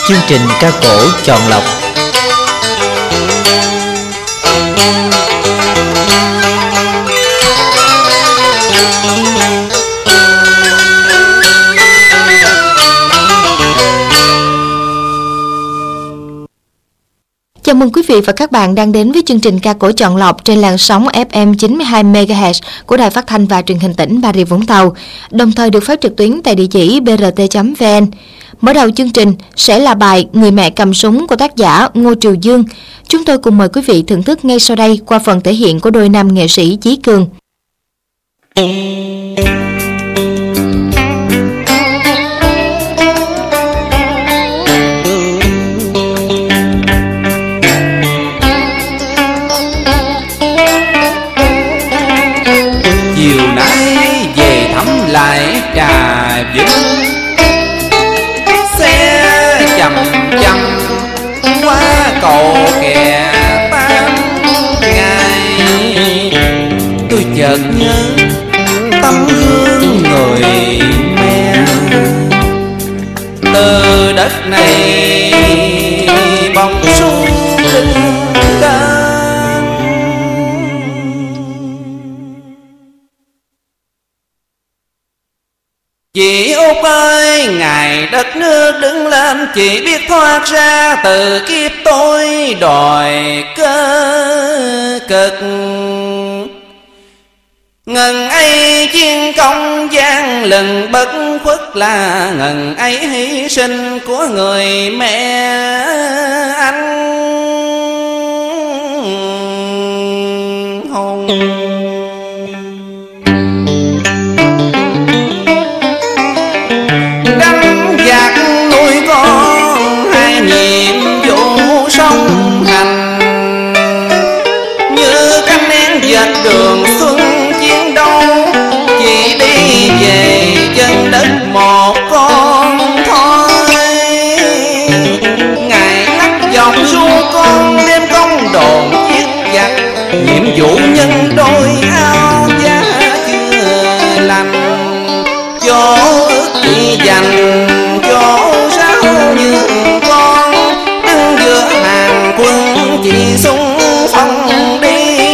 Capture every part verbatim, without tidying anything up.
chương trình ca cổ chọn lọc. Chào mừng quý vị và các bạn đang đến với chương trình ca cổ chọn lọc trên làn sóng ép em chín mươi hai mê ga héc của Đài Phát thanh và Truyền hình tỉnh Bà Rịa Vũng Tàu, đồng thời được phát trực tuyến tại địa chỉ bê rờ tê chấm vê en. Mở đầu chương trình sẽ là bài Người mẹ cầm súng của tác giả Ngô Triều Dương. Chúng tôi cùng mời quý vị thưởng thức ngay sau đây qua phần thể hiện của đôi nam nghệ sĩ Chí Cường. Chiều nay về thăm lại Trà Vinh, xe chậm chậm qua cầu kè Tám Ngày. Tôi chợt nhớ tấm gương người mẹ, từ đất này bóng xuống linh ca. Chị Út ơi, ngày đất nước đứng lên, chị biết thoát ra từ kiếp tôi đòi cơ cực. Ngần ấy chiến công gian lừng bất khuất, là ngần ấy hy sinh của người mẹ anh hùng. Đường xuân chiến đấu, chỉ đi về chân đất một con thôi. Ngày lắc dòng ru con đêm công đồn giết giặc, nhiệm vụ nhân đôi áo da chưa lành. Chỗ ước chỉ dành chỗ ráo như con, đứng giữa hàng quân chỉ sung phong đi.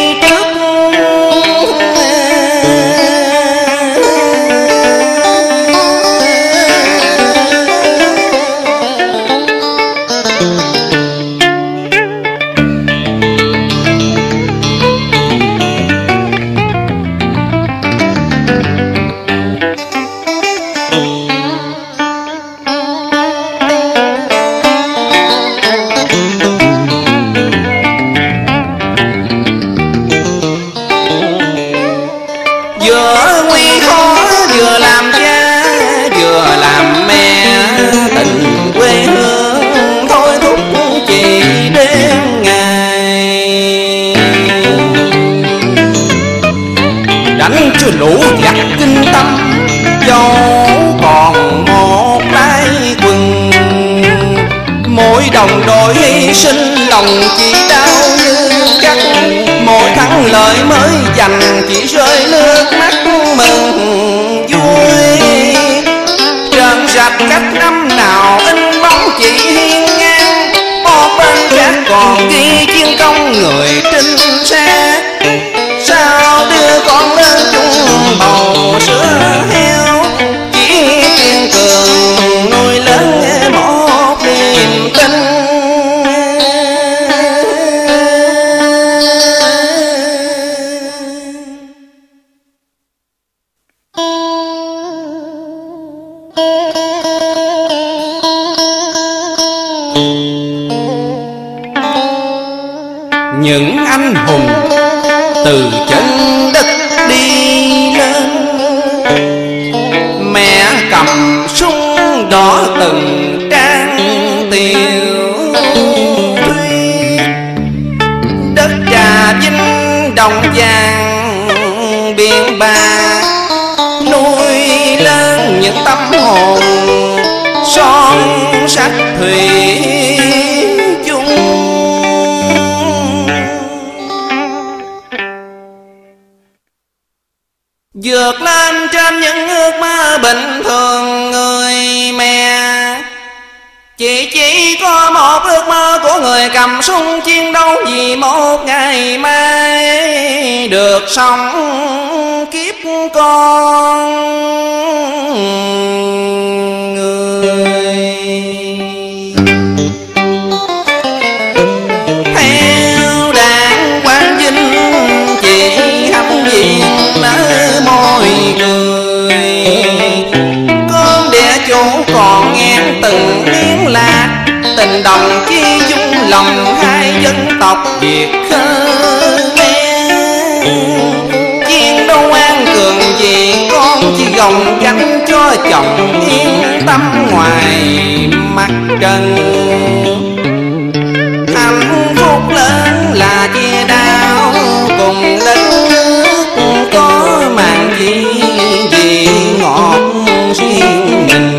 Lũ giặc kinh tâm, dẫu còn một tay quần. Mỗi đồng đội hy sinh, lòng chỉ đau như cắt. Mỗi thắng lợi mới giành, chỉ rơi nước mắt mừng vui. Trơn rạch cách năm nào in bóng chỉ hiên ngang, một bên khác còn ghi chiến công người trinh sát. Sao đưa con lên chung bầu sữa heo, chỉ kiên cường nuôi lớn một niềm tin. Những anh hùng từ chân đất đi lên, mẹ cầm súng đỏ từng trang tiều thuyết. Đất Trà Vinh đồng vàng biển bạc, nuôi lên những tâm hồn son sắc thủy chung. Vượt lên trên những ước mơ bình thường người mẹ, Chỉ chỉ có một ước mơ của người cầm súng chiến đấu, vì một ngày mai được sống kiếp con người. Theo đảng Quang Vinh chỉ hấp diện nở môi cười, con địa chủ còn ngang từng miếng lạc, tình đồng chi chung lòng hai dân tộc Việt Khmer. Chiến đấu an cường vì con chỉ gồng gánh cho chồng yên tâm ngoài mặt trần. Hạnh phúc lớn là chia đau cùng đất nước, có màn chi vì ngọt riêng mình.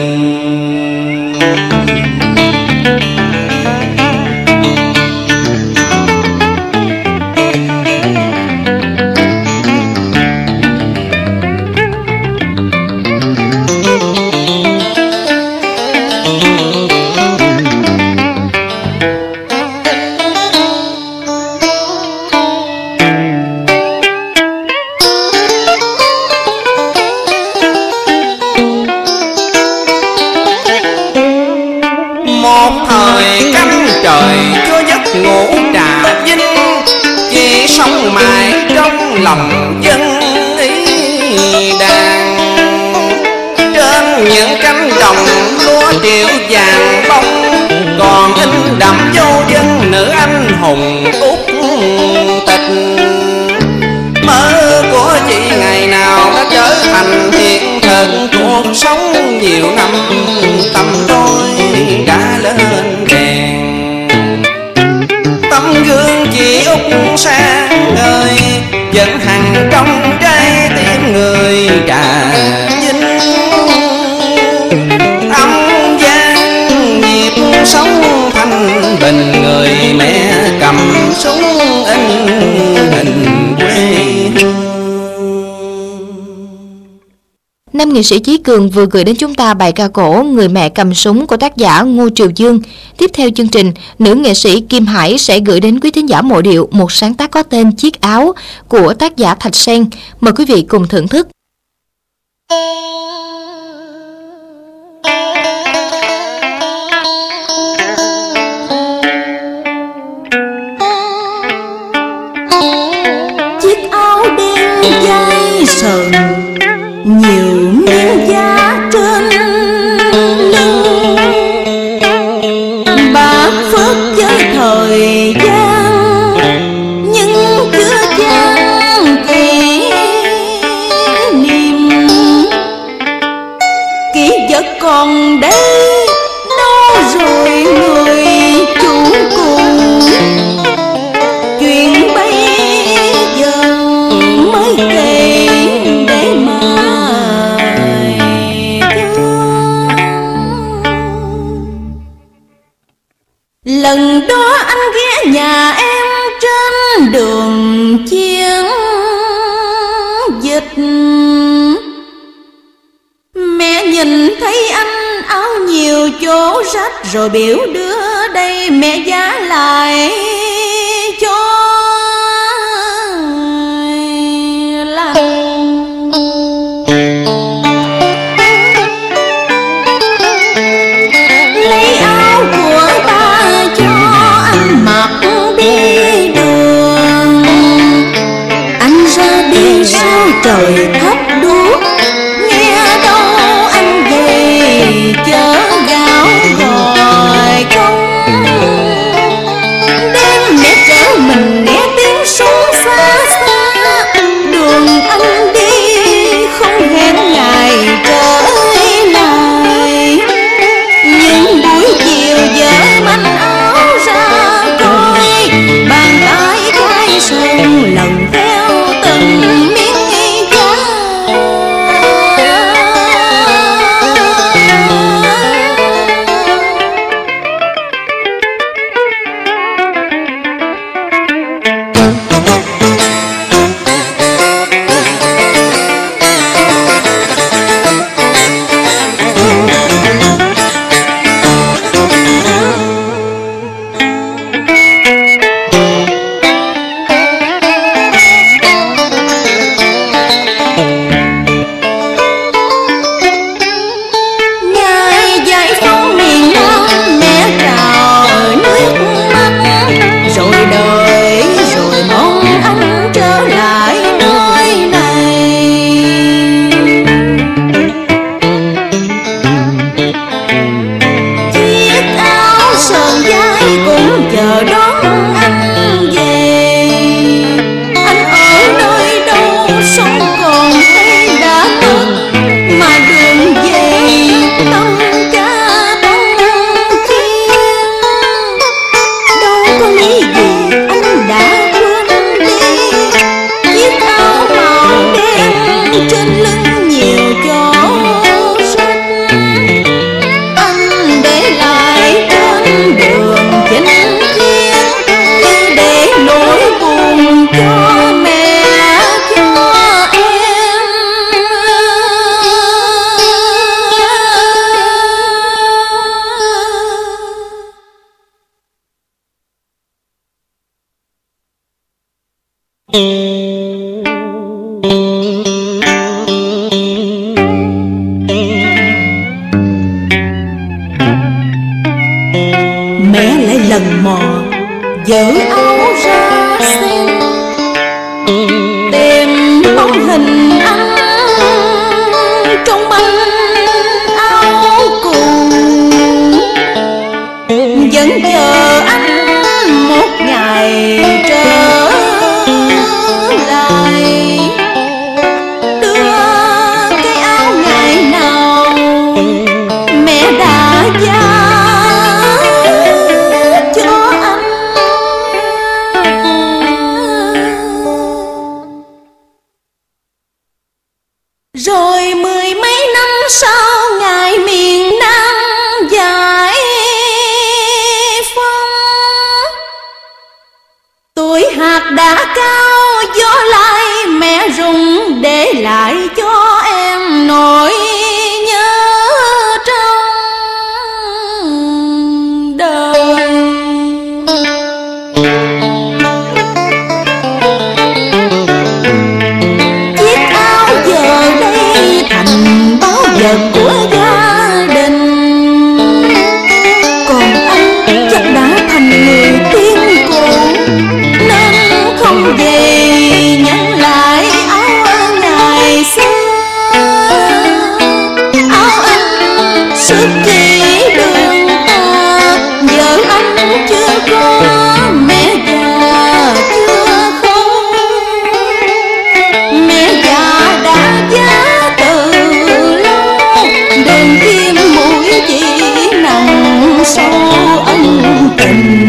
Một thời canh trời cho giấc ngủ Trà Vinh, chỉ sống mãi trong lòng dân ý đàn. Trên những cánh đồng lúa triệu vàng bông, còn in đậm dấu dân nữ anh hùng Úc Tịch. Mơ của chị ngày nào đã trở thành hiện thực, cuộc sống nhiều năm tâm tôi đã lên đèn. Tấm gương chị Úc sáng ngời vẫn hằng trong trái tim người Trà Vinh. Âm gian nhịp sống thanh bình, người mẹ cầm súng in hình quê hương. Nam nghệ sĩ Chí Cường vừa gửi đến chúng ta bài ca cổ Người mẹ cầm súng của tác giả Ngô Triều Dương. Tiếp theo chương trình, nữ nghệ sĩ Kim Hải sẽ gửi đến quý thính giả mộ điệu một sáng tác có tên Chiếc áo của tác giả Thạch Sen. Mời quý vị cùng thưởng thức. Chiếc áo đen dây sờn, nhiều miếng da trên lưng, bạc phước với thời gian nhưng chưa chan kỷ niệm. Kỷ vật còn đây đâu rồi người chủ cùng, chuyện bây giờ mới kể để mà lần đó anh ghé nhà em trên đường chiến dịch. Mẹ nhìn thấy anh áo nhiều chỗ rách rồi biểu đưa đây mẹ giá lại cho làm. Lấy áo của ba cho anh mặc đi đường, anh ra đi sao trời thấp đuốc, nghe đâu anh về chở gạo gọi công. Đêm mẹ trở mình nghe tiếng súng xa xa, đường anh đi không hẹn ngày trở lại. Nhưng buổi chiều vợ manh áo ra coi, bàn tay khai sơn lần theo từng miếng da Mẹ lại lần mò dở áo ra xem, tìm bóng hình anh trong băng áo cùng, vẫn chờ anh một ngày trở lại, đưa cái áo ngày nào mẹ đã giao cho anh. Rồi mười mấy năm sau ngày miền Nam giải phóng, tuổi hạt đã cao gió lai mẹ rụng, để lại cho em nỗi nhớ trong đời. Chiếc áo giờ đây thành báu vật của gia đình, còn anh chắc đã thành người tiên cổ, nên không về nhắn lại áo ngày xưa. Áo anh sức chỉ đường ta, giờ anh chưa có mẹ già chưa không, mẹ già đã giá từ lâu, đường kim mũi chỉ nằm sâu ân tình.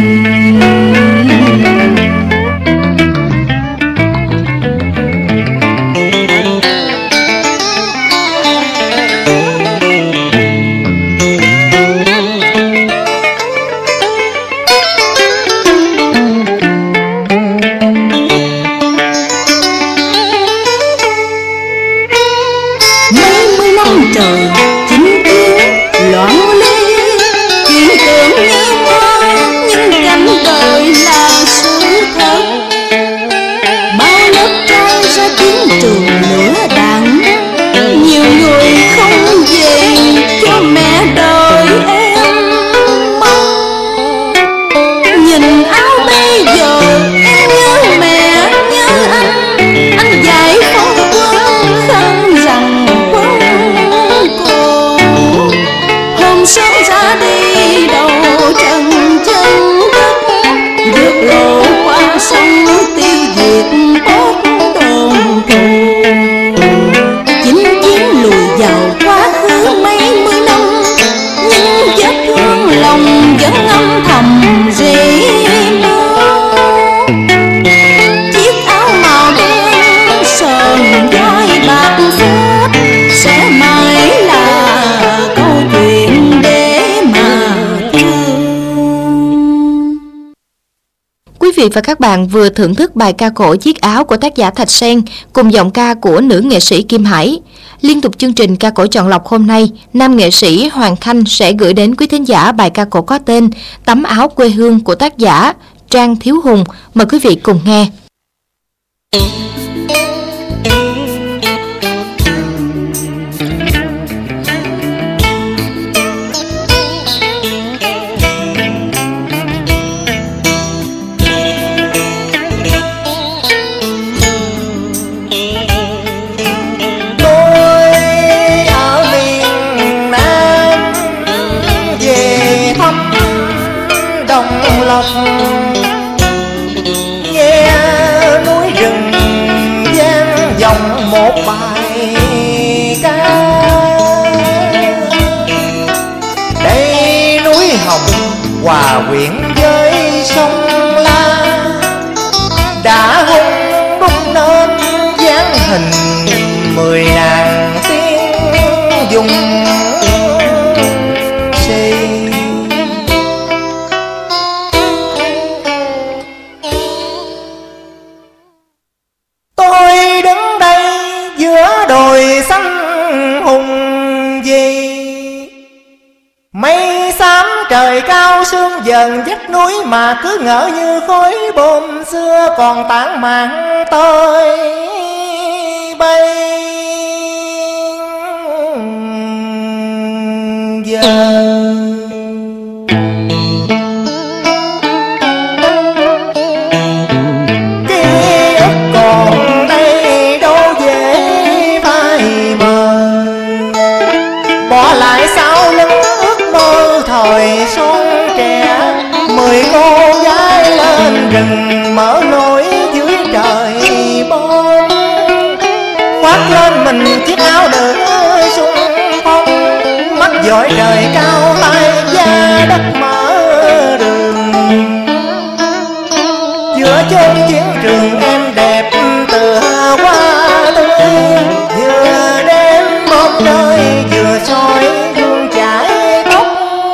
Mấy mươi năm trời chính kiến loạn ly, chuyện tưởng như mơ nhưng cảnh đời là sự thật. Bao lớp trai ra chiến trường lửa đạn, nhiều người không về cho mẹ đời em mong. Nhìn áo bây giờ em nhớ mẹ nhớ anh, anh dạy phong quân khăn rằng quân cổ. Hôm sớm ra đi đầu trần chân đất, vượt lộ qua sông tiêu diệt bốc đồn thù. Chính chiến lùi vào quá khứ mấy mươi năm, nhưng vết thương lòng vẫn âm thầm rỉ máu. Chiếc áo màu đen sờn vai bạc phết sẽ mãi là câu chuyện để mà thương. Quý vị và các bạn vừa thưởng thức bài ca cổ Chiếc áo của tác giả Thạch Sen cùng giọng ca của nữ nghệ sĩ Kim Hải. Liên tục chương trình ca cổ chọn lọc hôm nay, nam nghệ sĩ Hoàng Khanh sẽ gửi đến quý thính giả bài ca cổ có tên Tấm áo quê hương của tác giả Trang Thiếu Hùng. Mời quý vị cùng nghe. Tôi ở miền Nam về thăm Đồng Lộc, nghe núi rừng vang vọng một bài ca. Đây núi Hồng hòa quyện với sông La, đã hung đúc nên dáng hình mười nàng tiên dùng si. Tôi đứng đây giữa đồi xanh hùng vĩ, mây xám trời trời cao sương dần vách núi mà cứ ngỡ như khói bom xưa còn tản mạn tới bây giờ. Thời xuân trẻ mười cô gái lên rừng mở lối dưới trời bom, khoác lên mình chiếc áo đỡ xuân phong, mắt dõi trời cao tay da đất mở đường. Giữa chốn chiến trường em đẹp tựa hoa tươi, vừa đêm bom rơi vừa soi gương chải tóc.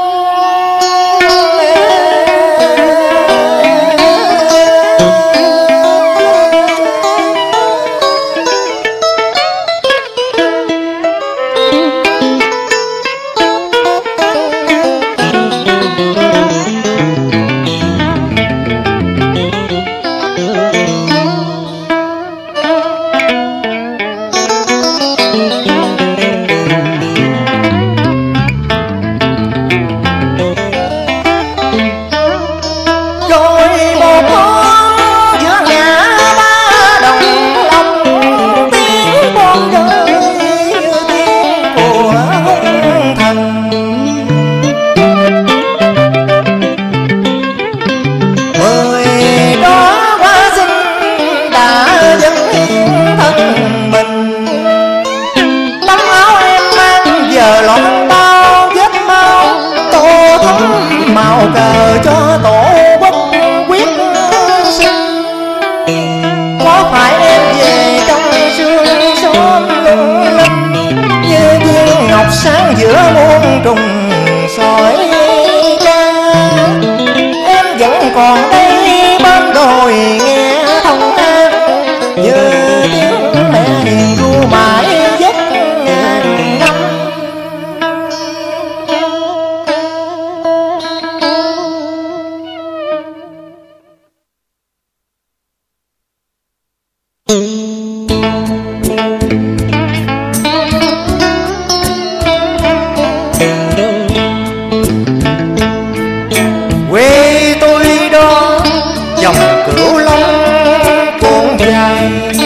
Cờ cho tổ quốc quyết sinh, có phải em về trong sương sớm lung linh như viên ngọc sáng giữa muôn trùng sỏi ca. Em vẫn còn đây bên đồi nghe thông an, như tiếng mẹ hiền ru mãi giấc ngàn năm. Quê tôi đó dòng Cửu Long cuộn dài,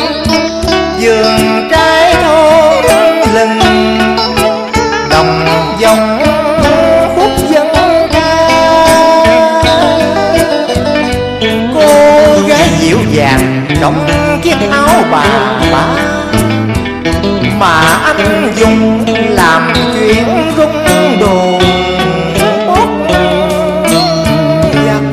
vườn trái thôn lừng đồng dòng khúc dân ca. Cô gái dịu dàng trong chiếc áo bà ba mà anh dùng làm chuyện rung đồ bốc giặc.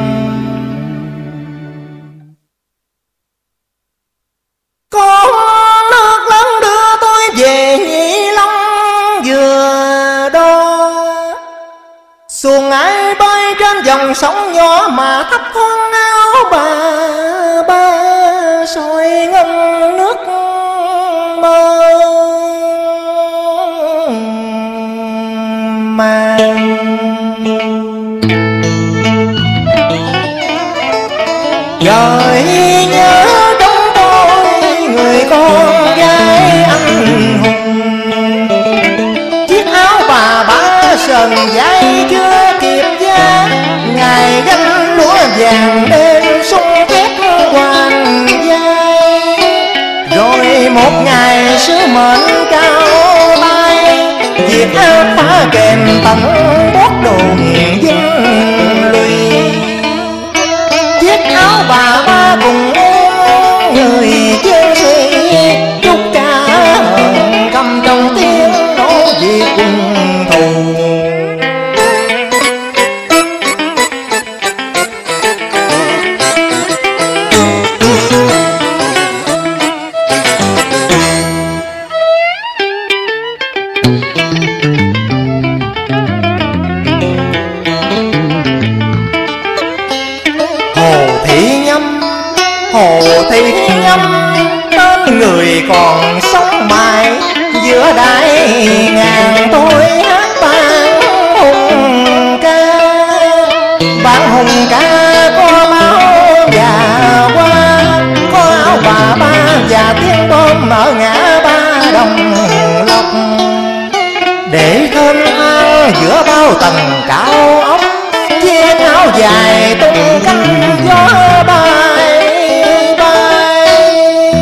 Con nước lớn đưa tôi về Nhị Long vừa đo, xuồng ai bơi trên dòng sông nhỏ mà thấp thoáng áo bà ba soi ngân nước mơ màng. Gợi nhớ trong tôi người con gái anh hùng, chiếc áo bà ba sờn dây chưa kịp giá, ngày gánh lúa vàng đêm sung thép hoàng vai. Rồi một ngày sứ mệnh cao tay, việc áo phá kèm tận bót đồn dân lùi. Chiếc áo bà ba cùng người chiến sĩ chúc cha hờn cầm trong tiếng nổ việc quân thù. Hồ Thị Nhâm tên người còn sống mãi giữa đại ngàn tôi hát vang hùng ca. giữa bao tầng cao ốc, chiếc áo dài tung cánh gió bay bay.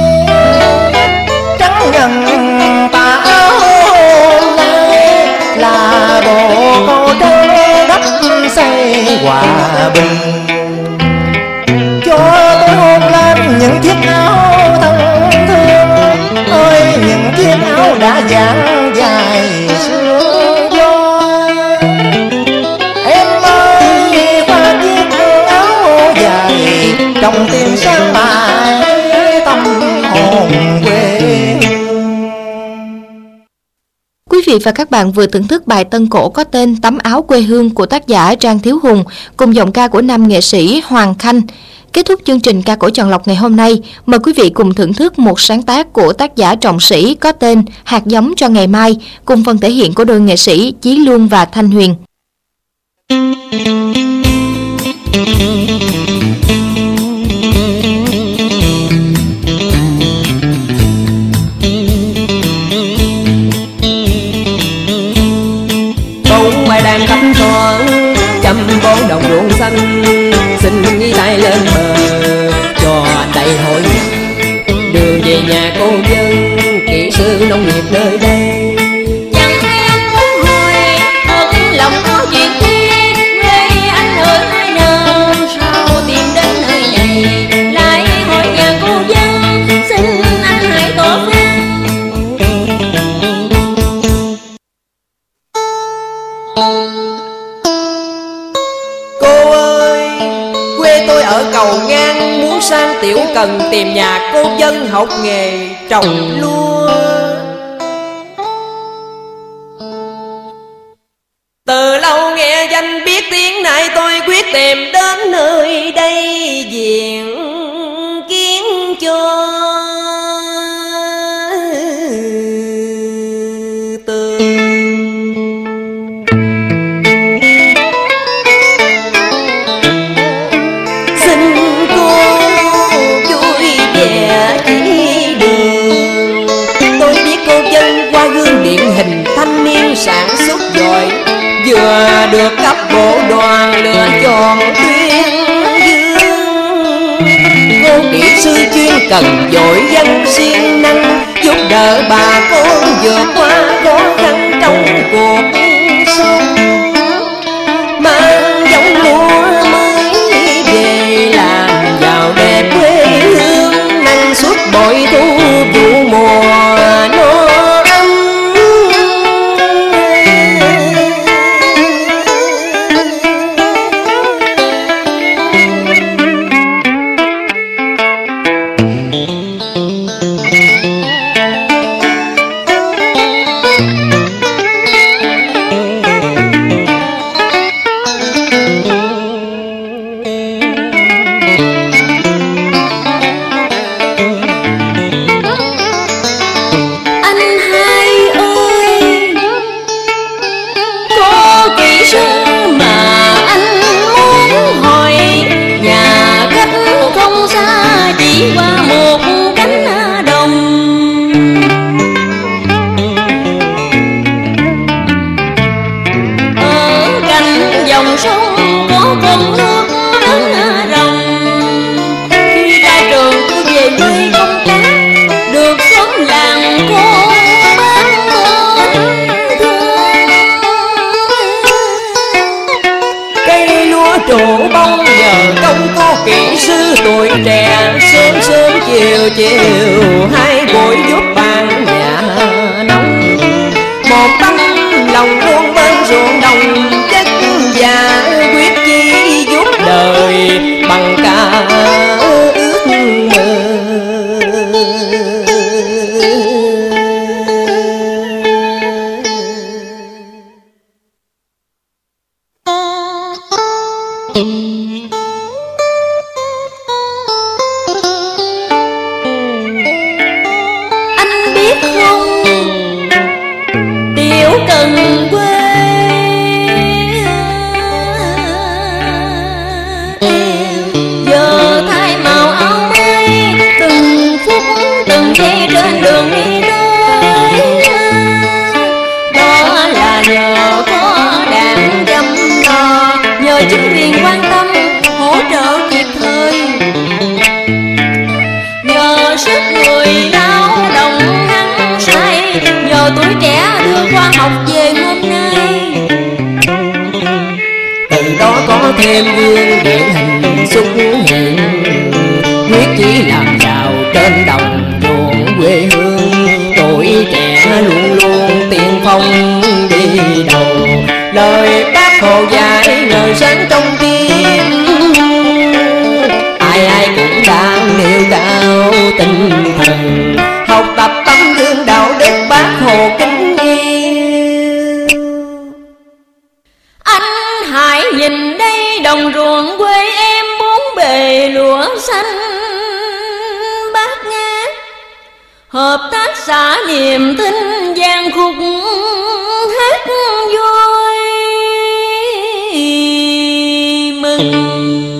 Trắng ngần tà áo hôm nay là bộ câu trắng đắp xây hòa bình. Cho tôi hôn lên những chiếc áo thân thương ơi, những chiếc áo đã dang dài xưa gió. Em ơi qua chiếc áo dài trong tim sáng mãi tâm hồn quê. Quý vị và các bạn vừa thưởng thức bài tân cổ có tên Tấm áo quê hương của tác giả Trang Thiếu Hùng cùng giọng ca của nam nghệ sĩ Hoàng Khanh. Kết thúc chương trình ca cổ chọn lọc ngày hôm nay, mời quý vị cùng thưởng thức một sáng tác của tác giả Trọng Sĩ có tên Hạt giống cho ngày mai, cùng phần thể hiện của đôi nghệ sĩ Chí Luân và Thanh Huyền. Bóng mai đang khắp thoáng chăm bón đồng ruộng xanh, xin ghi tay lên bờ cho anh đây hội đường về nhà cô dân kỹ sư nông nghiệp nơi đây. Chẳng hay anh muốn hỏi thật lòng có chuyện thiết, quê anh ở hai nơi sao tìm đến nơi này, lại hỏi nhà cô dân xin anh hãy tỏ phán. Cô ơi, quê tôi ở Cầu Ngang, muốn sang Tiểu Cần tìm nhà cô dân học nghề trồng lúa. Từ lâu nghe danh biết tiếng, nay tôi quyết tìm đến nơi đây diện kiến cho thanh niên sản xuất giỏi, vừa được cấp bộ đoàn lựa chọn tuyên dương. Cô kỹ sư chuyên cần giỏi dân siêng năng, giúp đỡ bà con vượt qua khó khăn trong cuộc sống. Mang giống lúa mới về làm giàu đẹp quê hương, năng suất bội thu vụ mùa nó chiều chiều hai buổi giúp bạn nhà nông, một tấm lòng luôn bên ruộng đồng chất và quyết chi giúp đời bằng cả ước mơ. Đó là nhờ có khoa học về hôm nay. Từ đó có thêm gương điển hình xuất hiện, quyết chí làm giàu trên đồng ruộng quê hương. Tuổi trẻ luôn luôn tiên phong đi đầu, lời Bác Hồ dạy ngời sáng trong tim. Ai ai cũng đang nêu cao tinh thần, học tập tấm gương đạo đức Bác Hồ kính yêu. Anh hãy nhìn đây đồng ruộng quê em, bốn bề lúa xanh bát ngát. Hợp tác xã niềm tin gian khúc hát vui mừng.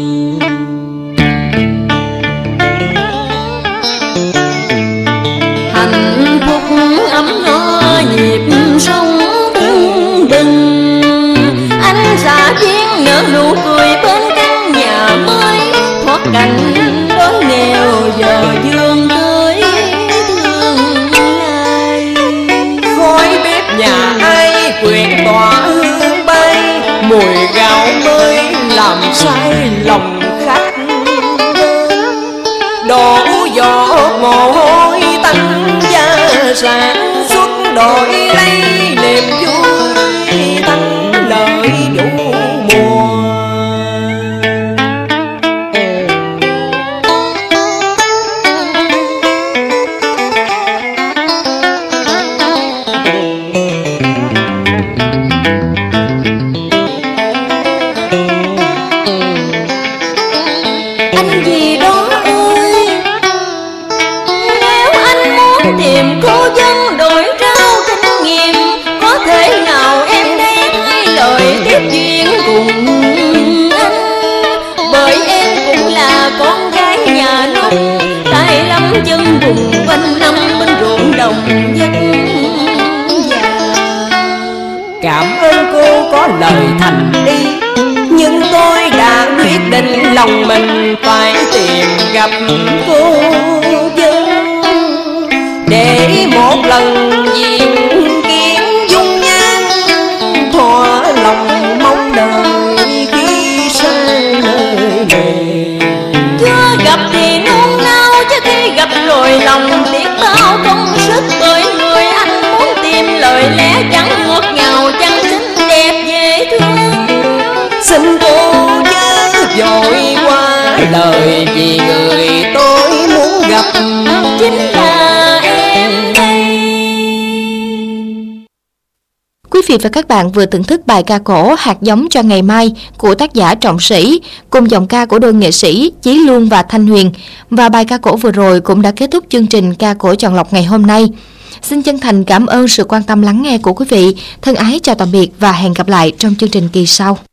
Hạnh phúc ấm no nhịp sống tưng bừng, anh xã viên nở nụ cười bên căn nhà mới, thoát cảnh đói nghèo giờ dương tươi thương ai. Khói bếp nhà ai quyện tỏa hương bay, mùi gạo mới làm say lòng khách. Đổ giọt mồ hôi tăng gia sản xuất, đổi lấy niềm vui tăng lợi đủ mùa. Anh gì đó ơi, nếu anh muốn tìm cô dân đổi rau kinh nghiệm, có thể nào em đây hai lời tiếp duyên cùng anh. Bởi em cũng là con gái nhà nông, tay lắm chân vùng quanh năm bên ruộng đồng vất vả. Cảm ơn cô có lời thành ý, nhưng tôi đã quyết định lòng mình phải tìm gặp cô dân, để một lần diện kiến dung nhan, thỏa lòng mong đời khi xa nơi này. Chưa gặp thì nôn nao, chứ khi gặp rồi lòng biết bao công sức. Bởi người anh muốn tìm lời lẽ chẳng ngọt ngào, chẳng xinh đẹp dễ thương. Xin cô chớ vội qua lời, vì người tôi muốn gặp chính là em đây. Quý vị và các bạn vừa thưởng thức bài ca cổ Hạt giống cho ngày mai của tác giả Trọng Sĩ, cùng giọng ca của đôi nghệ sĩ Chí Luân và Thanh Huyền. Và bài ca cổ vừa rồi cũng đã kết thúc chương trình ca cổ chọn lọc ngày hôm nay. Xin chân thành cảm ơn sự quan tâm lắng nghe của quý vị. Thân ái chào tạm biệt và hẹn gặp lại trong chương trình kỳ sau.